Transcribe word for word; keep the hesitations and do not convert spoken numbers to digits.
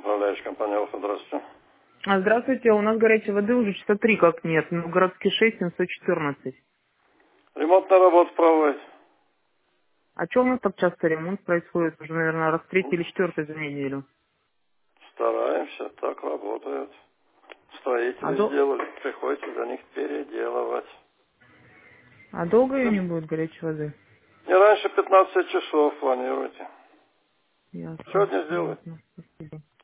Управляющая компания Алфа, здравствуйте. А, Здравствуйте, у нас горячей воды уже часа три как нет, но городский шесть семьсот четырнадцать. Ремонтная работа проводит. А что у нас так часто ремонт происходит? Уже, наверное, раз третий или четвертый за неделю. Стараемся, так работает. А, Строители дол- сделали, приходится за них переделывать. а долго ее не будет горячей воды? Не раньше пятнадцати часов планируйте. Ясно, Сегодня сделай. ясно, спасибо.